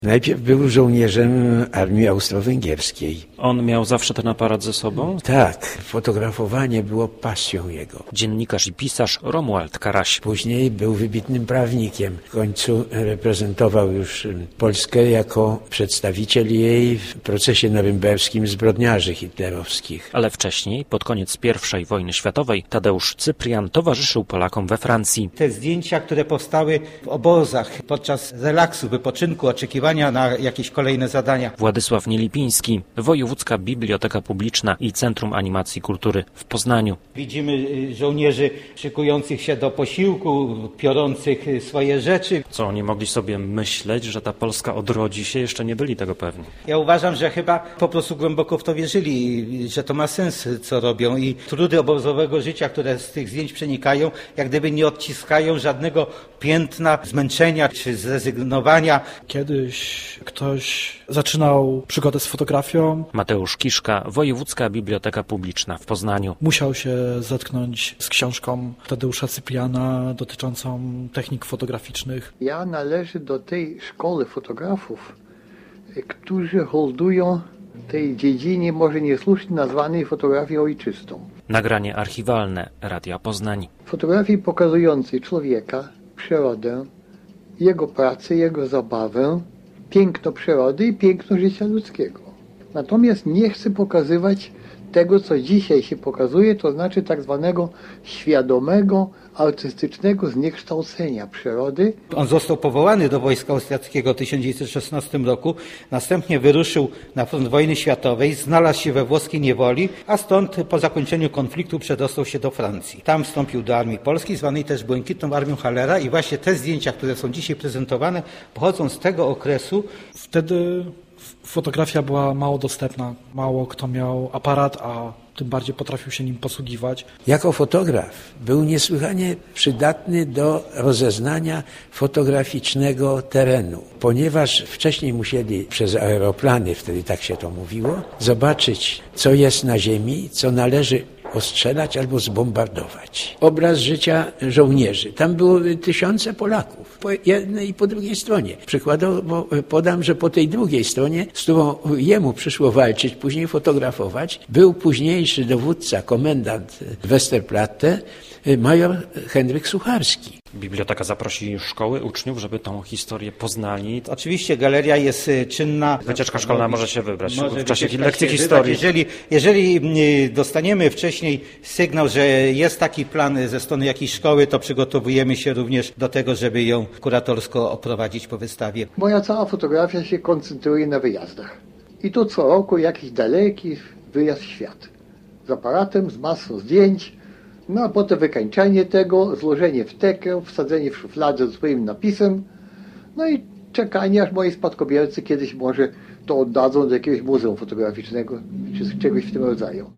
Najpierw był żołnierzem armii austro-węgierskiej. On miał zawsze ten aparat ze sobą? Tak, fotografowanie było pasją jego. Dziennikarz i pisarz Romuald Karaś. Później był wybitnym prawnikiem. W końcu reprezentował już Polskę jako przedstawiciel jej w procesie norymberskim zbrodniarzy hitlerowskich. Ale wcześniej, pod koniec I wojny światowej, Tadeusz Cyprian towarzyszył Polakom we Francji. Te zdjęcia, które powstały w obozach podczas relaksu, wypoczynku, oczekiwania na jakieś kolejne zadania. Władysław Nielipiński, Wojewódzka Biblioteka Publiczna i Centrum Animacji Kultury w Poznaniu. Widzimy żołnierzy szykujących się do posiłku, piorących swoje rzeczy. Co oni mogli sobie myśleć, że ta Polska odrodzi się? Jeszcze nie byli tego pewni. Ja uważam, że chyba po prostu głęboko w to wierzyli, że to ma sens, co robią i trudy obozowego życia, które z tych zdjęć przenikają, jak gdyby nie odciskają żadnego piętna zmęczenia czy zrezygnowania. Kiedyś ktoś zaczynał przygodę z fotografią. Mateusz Kiszka, Wojewódzka Biblioteka Publiczna w Poznaniu. Musiał się zetknąć z książką Tadeusza Cypriana dotyczącą technik fotograficznych. Ja należę do tej szkoły fotografów, którzy holdują tej dziedzinie może niesłusznie nazwanej fotografii ojczystą. Nagranie archiwalne Radia Poznań. Fotografii pokazującej człowieka, przyrodę, jego pracę, jego zabawę, piękno przyrody i piękno życia ludzkiego. Natomiast nie chcę pokazywać tego, co dzisiaj się pokazuje, to znaczy tak zwanego świadomego, artystycznego zniekształcenia przyrody. On został powołany do wojska austriackiego w 1916 roku, następnie wyruszył na front wojny światowej, znalazł się we włoskiej niewoli, a stąd po zakończeniu konfliktu przedostał się do Francji. Tam wstąpił do Armii Polskiej, zwanej też Błękitną Armią Hallera i właśnie te zdjęcia, które są dzisiaj prezentowane, pochodzą z tego okresu. Wtedy fotografia była mało dostępna. Mało kto miał aparat, a tym bardziej potrafił się nim posługiwać. Jako fotograf był niesłychanie przydatny do rozeznania fotograficznego terenu, ponieważ wcześniej musieli przez aeroplany, wtedy tak się to mówiło, zobaczyć, co jest na ziemi, co należy ostrzelać albo zbombardować. Obraz życia żołnierzy. Tam było tysiące Polaków, po jednej i po drugiej stronie. Przykładowo podam, że po tej drugiej stronie, z którą jemu przyszło walczyć, później fotografować, był późniejszy dowódca, komendant Westerplatte, major Henryk Sucharski. Biblioteka zaprosi szkoły, uczniów, żeby tą historię poznali. Oczywiście galeria jest czynna. Wycieczka szkolna może się wybrać w czasie lekcji historii. Jeżeli dostaniemy wcześniej sygnał, że jest taki plan ze strony jakiejś szkoły, to przygotowujemy się również do tego, żeby ją kuratorsko oprowadzić po wystawie. Moja cała fotografia się koncentruje na wyjazdach. I to co roku jakiś daleki wyjazd w świat. Z aparatem, z masą zdjęć. No a potem wykańczanie tego, złożenie w tekę, wsadzenie w szufladę z swoim napisem, no i czekanie, aż moi spadkobiercy kiedyś może to oddadzą do jakiegoś muzeum fotograficznego, czy czegoś w tym rodzaju.